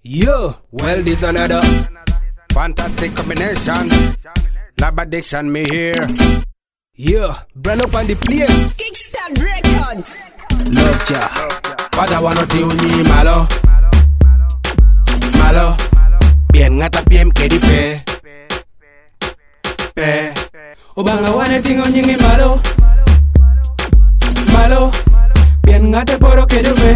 Yo, well, this another fantastic combination. Lab addiction, me here. Yo, brand up on the place. Kickstart Records. Love cha. Pada wano tiuni malo. Malo. Bien ngata piem kedipe. Pe. Obanga wane tingo nyingi malo. Malo. Bien ngata poro kedipe.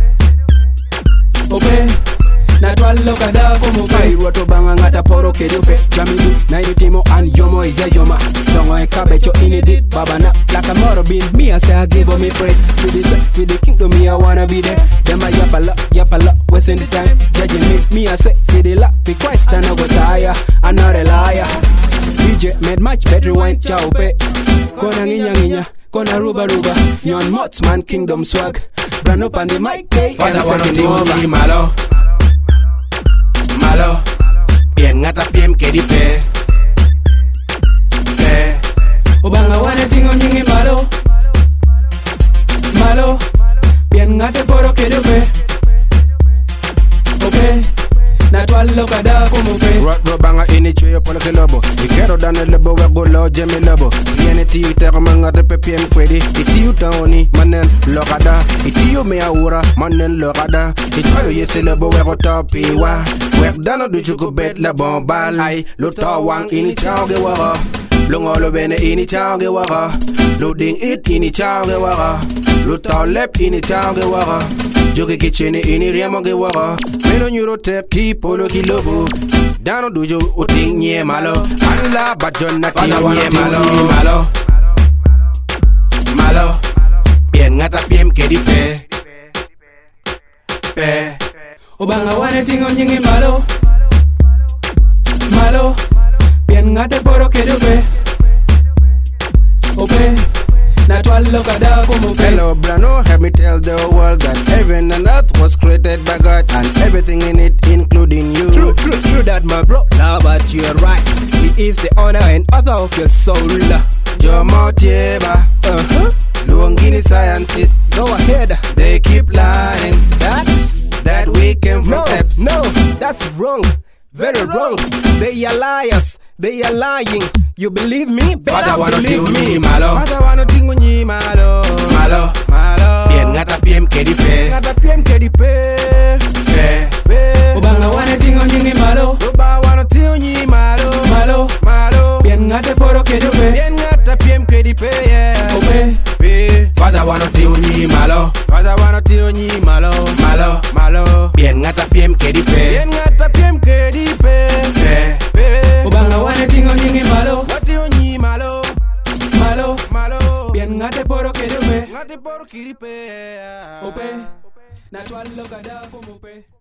Ope. Na twalo kada como kai roto banga ngata poro kedope jamidu na timo and yomo ya yoma dongo e kabecho inedit babana like a moro bin me I say I give me praise for the kingdom me I wanna be there them a yapala wasting the time judging me I say for the love for Christ and I go tire I'm not a liar DJ made much better wine ciao pe kona nginya kona ruba nyon mots man kingdom swag brand up on the mic hey Father wanna do me malo malo, bien ngata piem kedipe. Pe. Obanga wane tingo nyingi malo. Malo, bien ngata poro kedipe. Ope, na twalo kada como pe. Rot banga ini chuyo polo ke lobo. Ikero dane lebo wego lo jemi lobo. Piene ti utero mangate pe piem kwedi. Iti utaoni manen lokada. Iti yu me aura manen lokada. Itayo yese lebo wego topi wa. Wek dano du chuku bet la bomba lai. Luto wang ini chao ge wara. Lungolo bene ini chao ge wara. Loading it ini chao ge wara. Luto lep ini chao ge wara. Joke kitcheni ini riemo ge wara. Meno nyuro tep ki polo ki lobo. Dano dujo uting nye malo. Anla bajon na ti nye malo. Malo. Bien ngata piem kedipe. Pe. Obanga wane tingo nyingi malo. Malo, bien ngate poro kedope. Ope, na twalo kada como pe. Hello Brano, help me tell the world that heaven and earth was created by God and everything in it including you. True that my bro, nah, but you're right. He is the honor and author of your soul. Jomo Tieba, Luangini scientists, Go ahead, they keep lying that we came from apes. No, that's wrong, very wrong. They are liars, they are lying. You believe me? Better believe me. Malo. Pada wano tingo nyi malo. Malo. Bien ngata piem kedipe. Ngata piem kedipe. Pe. Obanga wane tingo nyingi malo. Oba wano tingo nyi malo. Malo. Bien ngate poro kedope. Bien ngata piem kedipe. Ope. Pe. Fada wano tingo nyi malo. Fada wano tingo nyi malo. Malo. Bien ngata piem kedipe. Bien ngata piem kedipe. Pe. Obanga wane tingo nyingi malo. Tingo nyi malo. Malo. Bien ngate poro kedope. Ngate poro kedipe. Ope. Na twalo kada como pe.